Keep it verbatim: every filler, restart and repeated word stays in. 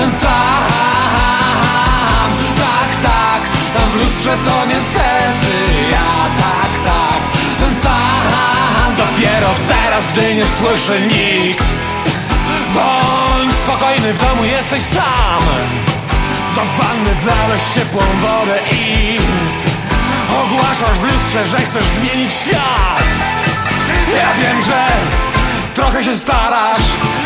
ten sam. Tak, tak, tam w lustrze to niestety ja. Tak, tak, ten sam. Dopiero teraz, gdy nie słyszy nikt. Bądź spokojny, w domu jesteś sam. Do wanny wlałeś ciepłą wodę i ogłaszasz w lustrze, że chcesz zmienić świat. Ja wiem, że trochę się starasz,